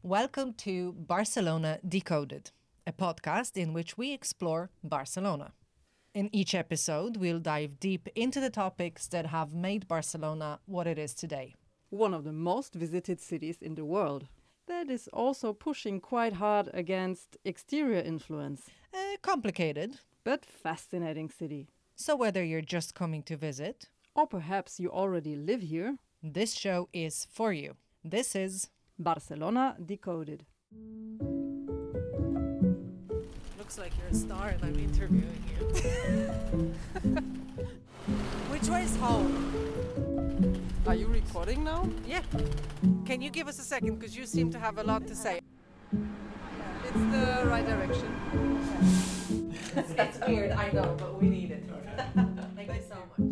Welcome to Barcelona Decoded, a podcast in which we explore Barcelona. In each episode, we'll dive deep into the topics that have made Barcelona what it is today. One of the most visited cities in the world. That is also pushing quite hard against exterior influence. A complicated, But fascinating city. so whether you're just coming to visit, Or perhaps you already live here. this show is for you. This is Barcelona Decoded. Looks like you're a star and I'm interviewing you. Which way is home? Are you recording now? Yeah. Can you give us a second because you seem to have a lot to say? It's the right direction. It's weird, I know, but we need it. Thank you so much.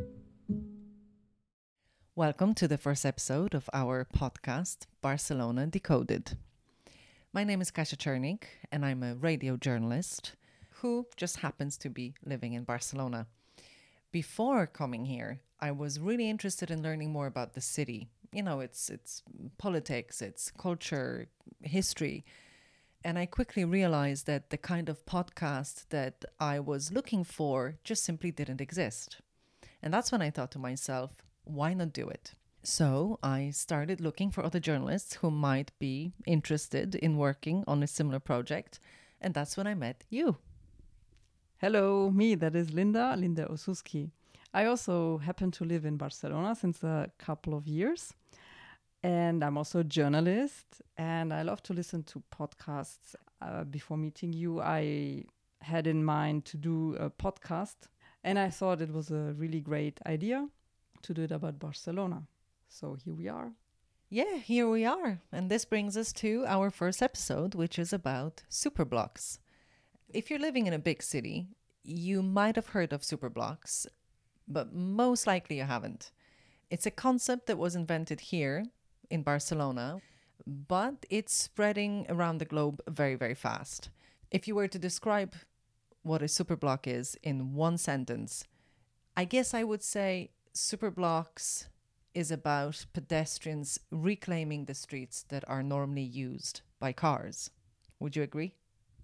Welcome to the first episode of our podcast, Barcelona Decoded. My name is Kasia Czernik, and I'm a radio journalist who just happens to be living in Barcelona. Before coming here, I was really interested in learning more about the city. You know, its politics, its culture, history. And I quickly realized that the kind of podcast that I was looking for just simply didn't exist. And that's when I thought to myself, why not do it? So I started looking for other journalists who might be interested in working on a similar project. And that's when I met you. Hello, me, that is Linda Osuski. I also happen to live in Barcelona since a couple of years. And I'm also a journalist, and I love to listen to podcasts. Before meeting you, I had in mind to do a podcast, and I thought it was a really great idea to do it about Barcelona. So here we are. Yeah, here we are. And this brings us to our first episode, which is about superblocks. If you're living in a big city, you might have heard of superblocks, but most likely you haven't. It's a concept that was invented here in Barcelona, but it's spreading around the globe very, very fast. If you were to describe what a superblock is in one sentence, I guess I would say superblocks is about pedestrians reclaiming the streets that are normally used by cars. Would you agree?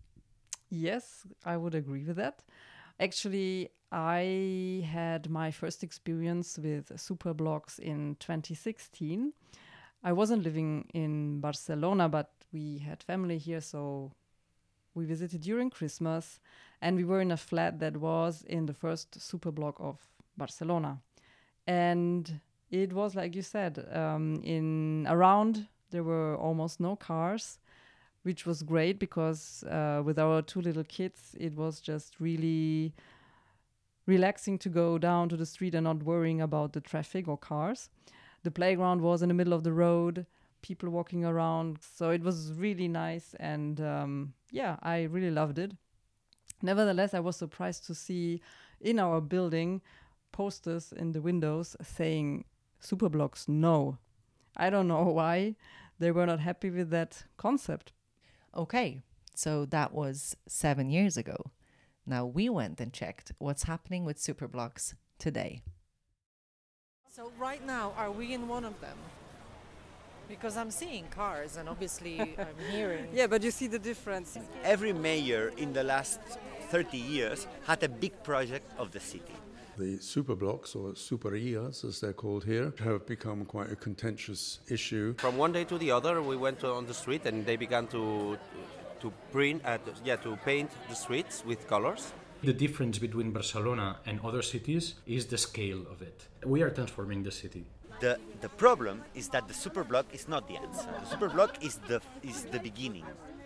Yes, I would agree with that. Actually, I had my first experience with superblocks in 2016. I wasn't living in Barcelona, but we had family here, so we visited during Christmas, and we were in a flat that was in the first superblock of Barcelona. And it was, like you said, in around there were almost no cars, which was great because with our two little kids, it was just really relaxing to go down to the street and not worrying about the traffic or cars. The playground was in the middle of the road, people walking around. So it was really nice. And I really loved it. Nevertheless, I was surprised to see in our building posters in the windows saying superblocks no. I don't know why they were not happy with that concept. Okay, so that was 7 years ago. Now we went and checked what's happening with superblocks today. So right now, are we in one of them? Because I'm seeing cars and obviously I'm hearing... Yeah, but you see the difference. Every mayor in the last 30 years had a big project of the city. The superblocks, or superillas as they're called here, have become quite a contentious issue. From one day to the other, we went on the street and they began to paint the streets with colors. The difference between Barcelona and other cities is the scale of it. We are transforming the city. The problem is that the superblock is not the answer. The superblock is the beginning.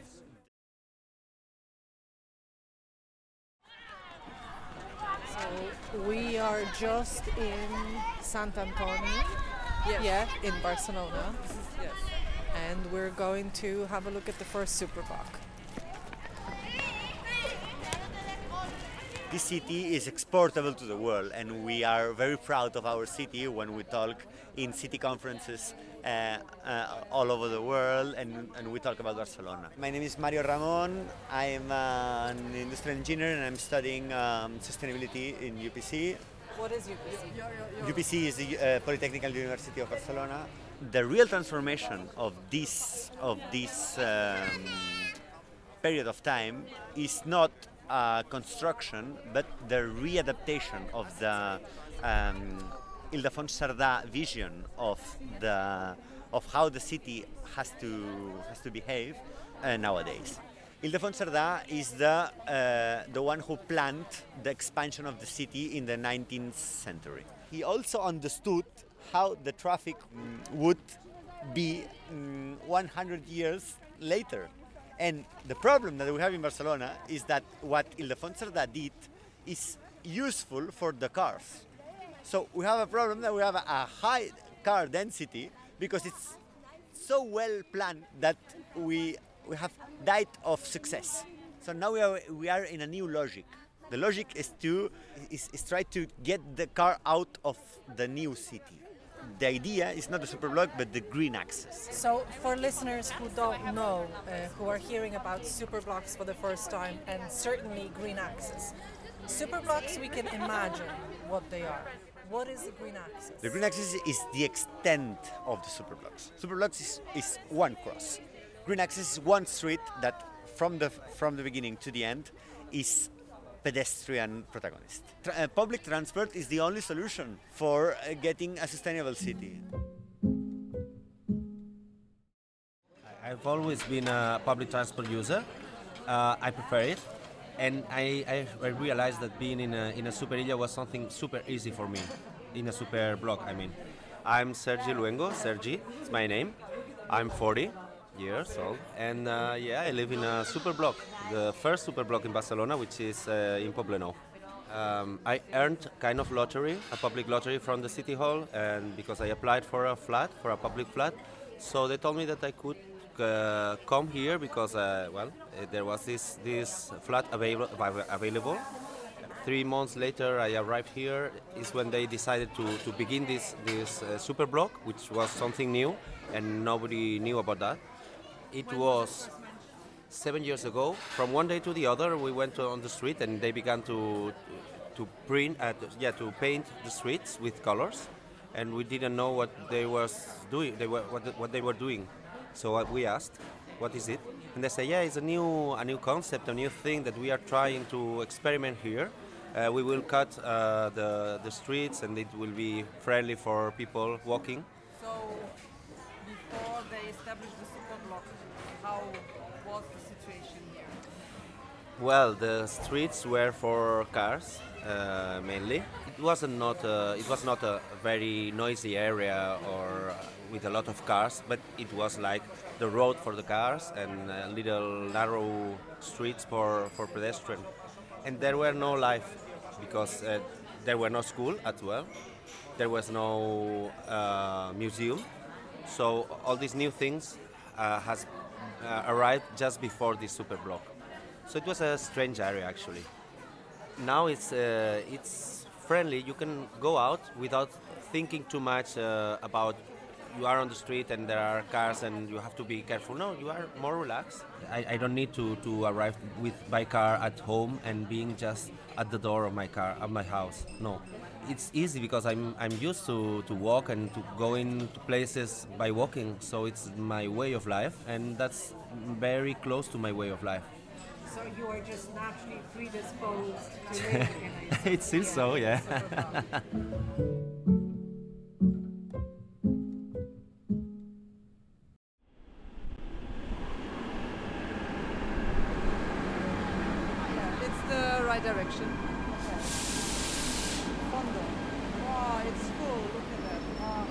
So we are just in Sant Antoni, in Barcelona. Yes. And we're going to have a look at the first superblock. This city is exportable to the world, and we are very proud of our city when we talk in city conferences all over the world, and we talk about Barcelona. My name is Mario Ramon. I'm an industrial engineer, and I'm studying sustainability in UPC. What is UPC? UPC is the Polytechnical University of Barcelona. the real transformation of this period of time is not construction, but the readaptation of the Ildefons Cerdà vision of how the city has to behave nowadays. Ildefons Cerdà is the one who planned the expansion of the city in the 19th century. He also understood how the traffic would be 100 years later. And the problem that we have in Barcelona is that what Ildefons Cerdà did is useful for the cars. So we have a problem that we have a high car density because it's so well planned that we have died of success. So now we are in a new logic. The logic is try to get the car out of the new city. The idea is not the superblock, but the green axis. So for listeners who don't know, who are hearing about superblocks for the first time, and certainly green axis, superblocks, we can imagine what they are. What is the green axis? The green axis is the extent of the superblocks. Superblocks is one cross. Green axis is one street that from the beginning to the end is pedestrian protagonist. Public transport is the only solution for getting a sustainable city. I've always been a public transport user. I prefer it. And I realized that being in a super illa was something super easy for me, in a super block, I mean. I'm Sergi Luengo, Sergi is my name. I'm 40 years old, and I live in a super block, the first super block in Barcelona, which is in Poblenou. I earned kind of lottery, a public lottery from the city hall, and because I applied for a public flat, so they told me that I could come here because there was this flat available. 3 months later I arrived here is when they decided to begin this super block, which was something new and nobody knew about that. It was 7 years ago. From one day to the other we went on the street and they began to paint the streets with colors, and we didn't know what they were doing. So we asked, what is it? And they say, it's a new concept, a new thing that we are trying to experiment here. We will cut the streets and it will be friendly for people walking. So, before they established the super block, how was the situation here? Well, the streets were for cars mainly. It was not a very noisy area or with a lot of cars, but it was like the road for the cars and little narrow streets for pedestrian. And there were no life because there were no school as well. There was no museum. So all these new things has arrived just before this super block. So it was a strange area actually. Now it's friendly. You can go out without thinking too much about you are on the street and there are cars and you have to be careful. No, you are more relaxed. I don't need to arrive by car at home and being just at the door of my house. No, it's easy because I'm used to walk and to go into places by walking. So it's my way of life, and that's very close to my way of life. So you are just naturally predisposed to live in a It seems so, yeah. It's the right direction. Fondo. Wow, it's full. Look at that.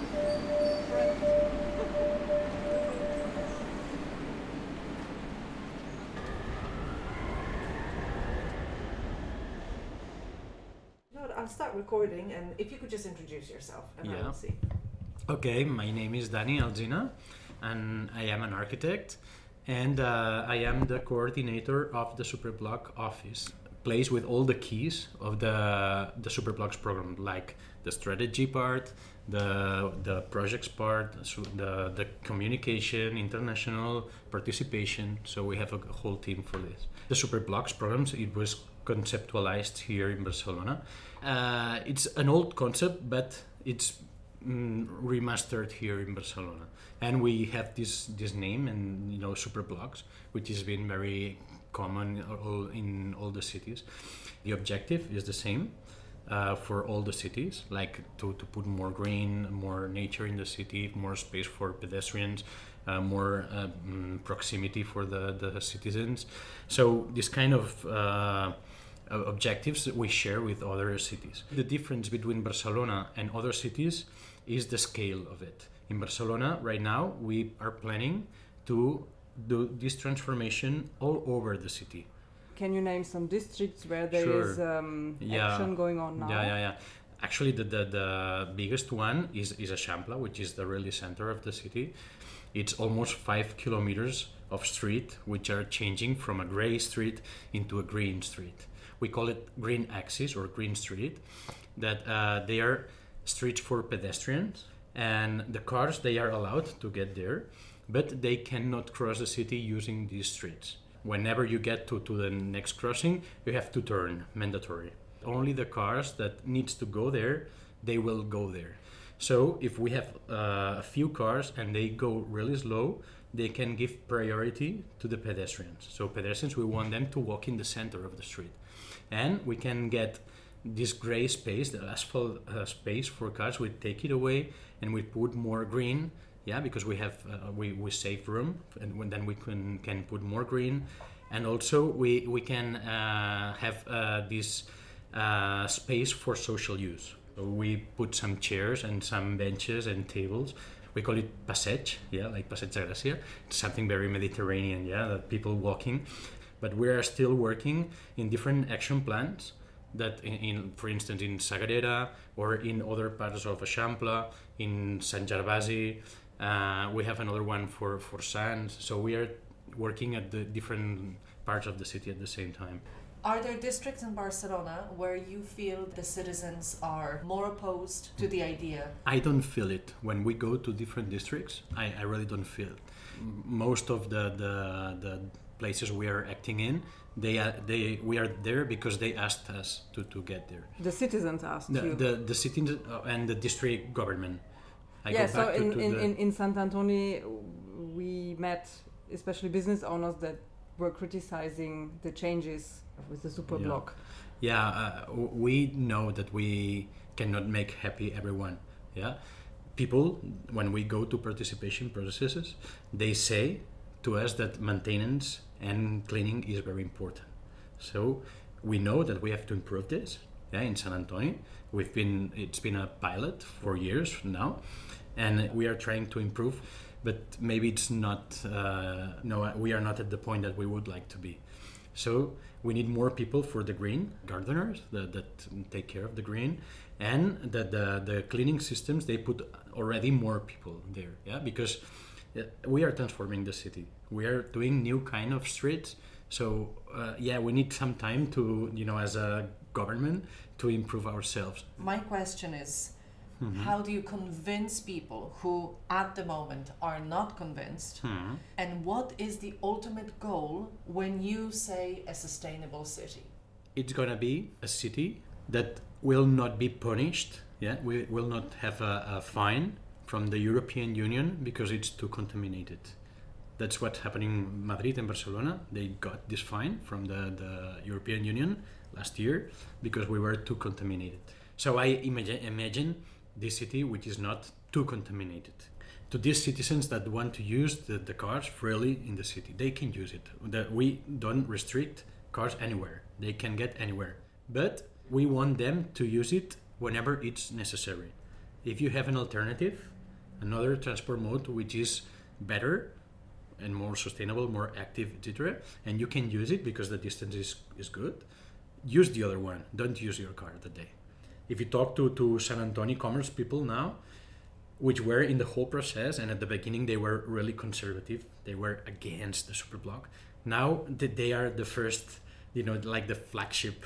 I'll start recording, and if you could just introduce yourself, and I Yeah. will see. Okay, my name is Dani Alzina, and I am an architect, and I am the coordinator of the Superblock office, place with all the keys of the Superblocks program, like the strategy part, the projects part, so the communication, international participation. So we have a whole team for this. The Superblocks programs, it was conceptualized here in Barcelona. It's an old concept, but it's remastered here in Barcelona, and we have this name, and Superblocks, which has been very common in all the cities. The objective is the same for all the cities, like to put more green, more nature in the city, more space for pedestrians, more proximity for the citizens. So this kind of objectives that we share with other cities. The difference between Barcelona and other cities is the scale of it. In Barcelona, right now, we are planning to do this transformation all over the city. Can you name some districts where there is action going on now? Yeah. Actually, the biggest one is Eixample, which is the really center of the city. It's almost 5 kilometers of street, which are changing from a gray street into a green street. We call it green axis or green street, that they are streets for pedestrians, and the cars, they are allowed to get there, but they cannot cross the city using these streets. Whenever you get to the next crossing, you have to turn, mandatory. Only the cars that needs to go there, they will go there. So if we have a few cars and they go really slow, they can give priority to the pedestrians. So pedestrians, we want them to walk in the center of the street. And we can get this gray space, the asphalt space for cars, we take it away and we put more green, because we have we save room, and then we can put more green. And also we can have this space for social use. So we put some chairs and some benches and tables. We call it Passeig, like Passeig de Gràcia. It's something very Mediterranean, that people walking. But we are still working in different action plans that, for instance, in Sagrera or in other parts of Eixample, in Sant Gervasi. We have another one for Sants. So we are working at the different parts of the city at the same time. Are there districts in Barcelona where you feel the citizens are more opposed to the idea? I don't feel it. When we go to different districts, I really don't feel it. Most of the places we are acting in, we are there because they asked us to get there. The citizens asked you? The citizens and the district government. So in Sant Antoni, we met especially business owners that were criticizing the changes with the Superblock. We know that we cannot make happy everyone. People, when we go to participation processes, they say to us that maintenance and cleaning is very important. So we know that we have to improve this. In Sant Antoni, it's been a pilot for years now, and we are trying to improve. But maybe it's not. We are not at the point that we would like to be. So we need more people for the green gardeners that take care of the green, and the cleaning systems. They put already more people there. Because we are transforming the city. We are doing new kind of streets. So we need some time to, as a government, to improve ourselves. My question is, how do you convince people who at the moment are not convinced? And what is the ultimate goal when you say a sustainable city? It's going to be a city that will not be punished. We will not have a fine from the European Union because it's too contaminated. That's what's happening in Madrid and Barcelona. They got this fine from the European Union last year because we were too contaminated. So I imagine this city which is not too contaminated. To these citizens that want to use the cars freely in the city, they can use it. We don't restrict cars anywhere. They can get anywhere. But we want them to use it whenever it's necessary. If you have an alternative, another transport mode which is better and more sustainable, more active, etc., and you can use it because the distance is good, use the other one. Don't use your car that day. If you talk to Sant Antoni commerce people now, which were in the whole process, and at the beginning they were really conservative, they were against the Superblock. Now they are the first, like the flagship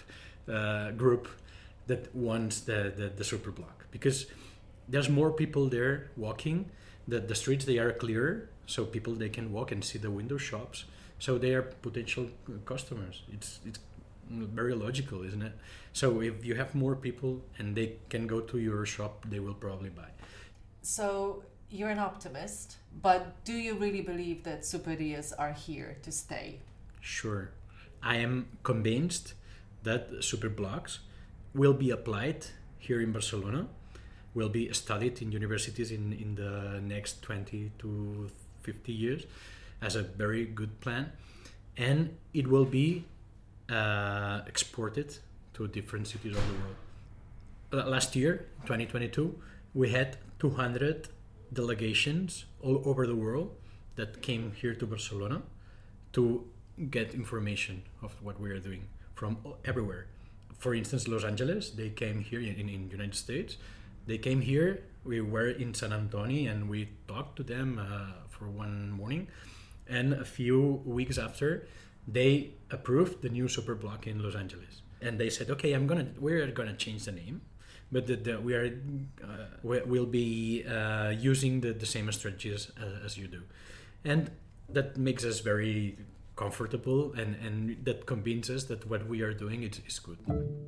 group that wants the Superblock, because there's more people there walking. The streets, they are clearer, so people, they can walk and see the window shops. So they are potential customers. It's very logical, isn't it? So if you have more people and they can go to your shop, they will probably buy. So you're an optimist, but do you really believe that superias are here to stay? Sure. I am convinced that superblocks will be applied here in Barcelona, will be studied in universities in the next 20 to 50 years as a very good plan, and it will be exported to different cities of the world. Last year, 2022, we had 200 delegations all over the world that came here to Barcelona to get information of what we are doing from everywhere. For instance, Los Angeles, they came here in United States. They came here, we were in San Antonio and we talked to them for one morning. And a few weeks after, they approved the new superblock in Los Angeles. And they said, okay, we're gonna change the name, but we'll be using the same strategies as you do. And that makes us very comfortable, and that convinces us that what we are doing is good.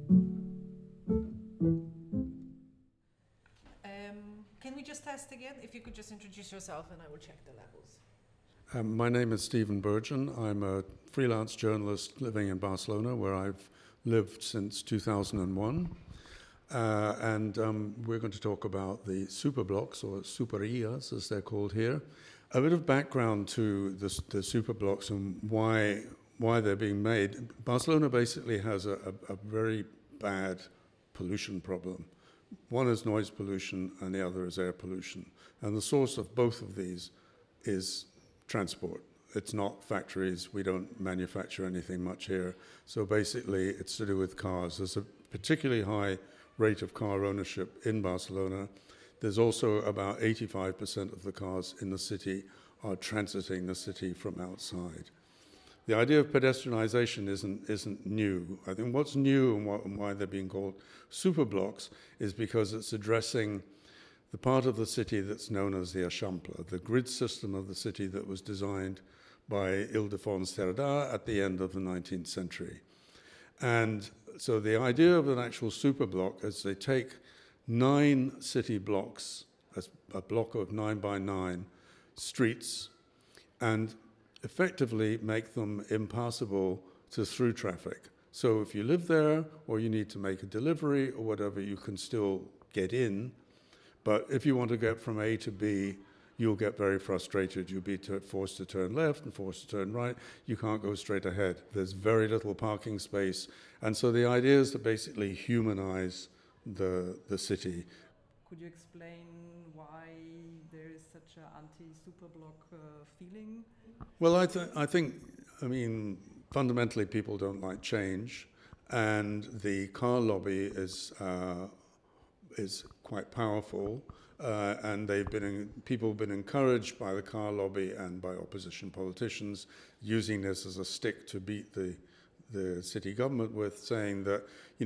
Can we just test again? If you could just introduce yourself and I will check the levels. My name is Stephen Burgeon. I'm a freelance journalist living in Barcelona, where I've lived since 2001. We're going to talk about the superblocks, or superillas as they're called here. A bit of background to the superblocks and why they're being made. Barcelona basically has a very bad pollution problem. One is noise pollution and the other is air pollution. And the source of both of these is transport. It's not factories. We don't manufacture anything much here. So basically it's to do with cars. There's a particularly high rate of car ownership in Barcelona. There's also about 85% of the cars in the city are transiting the city from outside. The idea of pedestrianization isn't new. I think what's new and why they're being called superblocks is because it's addressing the part of the city that's known as the Eixample, the grid system of the city that was designed by Ildefons Cerdà at the end of the 19th century. And so the idea of an actual superblock is they take 9 city blocks, a block of 9 by 9 streets, and effectively make them impassable to through traffic. So if you live there or you need to make a delivery or whatever, you can still get in. But if you want to get from A to B, you'll get very frustrated. You'll be forced to turn left and forced to turn right. You can't go straight ahead. There's very little parking space. And so the idea is to basically humanize the city. Could you explain why there is such an anti-superblock feeling? Well, I think, fundamentally people don't like change, and the car lobby is quite powerful, and people have been encouraged by the car lobby and by opposition politicians using this as a stick to beat the city government with, saying that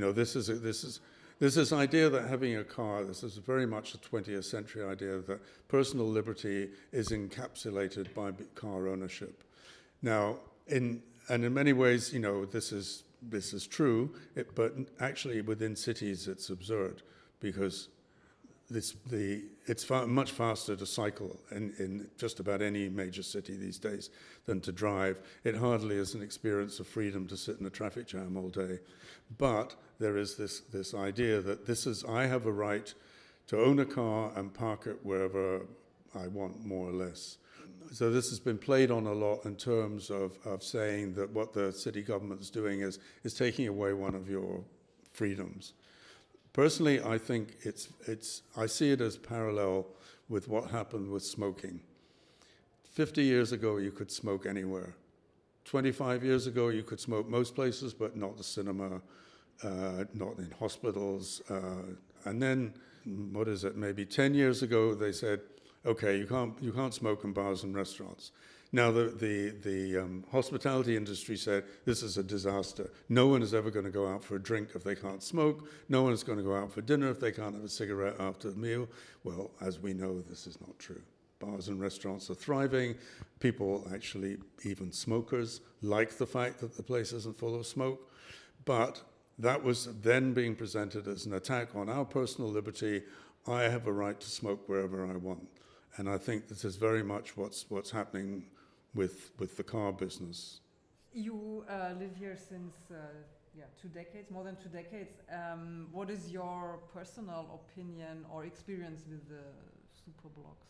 this idea that having a car, this is very much a 20th century idea that personal liberty is encapsulated by car ownership. Now, in many ways, this is true, but actually within cities it's absurd, because it's much faster to cycle in just about any major city these days than to drive. It hardly is an experience of freedom to sit in a traffic jam all day. But there is this idea that I have a right to own a car and park it wherever I want, more or less. So this has been played on a lot in terms of saying that what the city government is doing is taking away one of your freedoms. Personally, I think I see it as parallel with what happened with smoking. 50 years ago, you could smoke anywhere. 25 years ago, you could smoke most places, but not the cinema, not in hospitals. And then, maybe 10 years ago, they said, okay, you can't smoke in bars and restaurants. Now, the hospitality industry said, this is a disaster. No one is ever going to go out for a drink if they can't smoke. No one is going to go out for dinner if they can't have a cigarette after the meal. Well, as we know, this is not true. Bars and restaurants are thriving. People, actually, even smokers, like the fact that the place isn't full of smoke. But that was then being presented as an attack on our personal liberty, I have a right to smoke wherever I want. And I think this is very much what's happening with the car business. You live here since 2 decades, more than 2 decades. What is your personal opinion or experience with the Superblocks?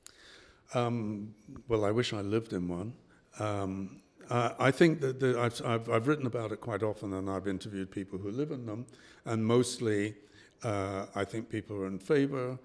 Well, I wish I lived in one. I think that I've written about it quite often, and I've interviewed people who live in them, and mostly I think people are in favor.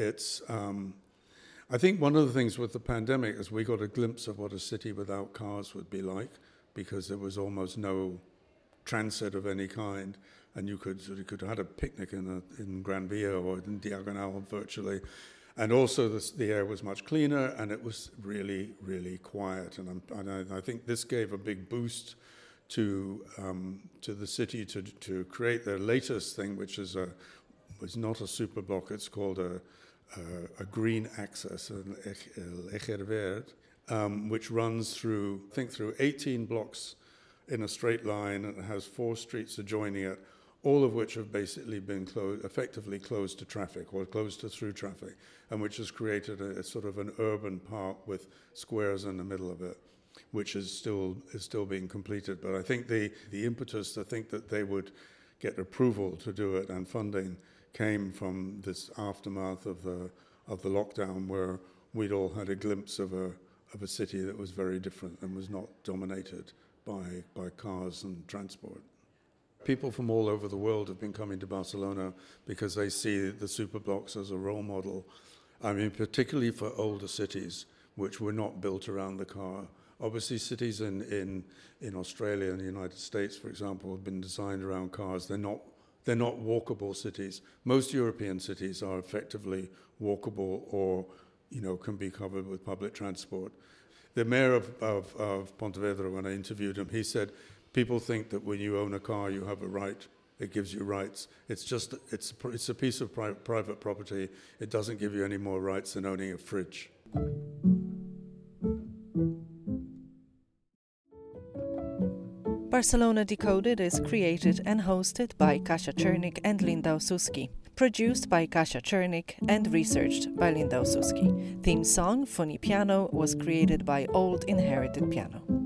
I think one of the things with the pandemic is we got a glimpse of what a city without cars would be like, because there was almost no transit of any kind, and you could have had a picnic in Gran Via or in Diagonal virtually. And also the air was much cleaner, and it was really, really quiet. And I think this gave a big boost to the city to create their latest thing, which is not a superblock. It's called a green access, an Eje Verde, which runs through 18 blocks in a straight line, and it has 4 streets adjoining it, all of which have basically been effectively closed to traffic or closed to through traffic, and which has created a sort of an urban park with squares in the middle of it, which is still being completed. But I think the impetus to think that they would get approval to do it and funding came from this aftermath of the lockdown, where we'd all had a glimpse of a city that was very different and was not dominated by cars and transport. People from all over the world have been coming to Barcelona because they see the superblocks as a role model. I mean, particularly for older cities, which were not built around the car. Obviously, cities in Australia and the United States, for example, have been designed around cars. They're not walkable cities. Most European cities are effectively walkable or, can be covered with public transport. The mayor of Pontevedra, when I interviewed him, he said, people think that when you own a car, you have a right. It gives you rights. It's a piece of private property. It doesn't give you any more rights than owning a fridge. Barcelona Decoded is created and hosted by Kasia Czernik and Linda Osuski. Produced by Kasia Czernik and researched by Linda Osuski. Theme song, Funny Piano, was created by Old Inherited Piano.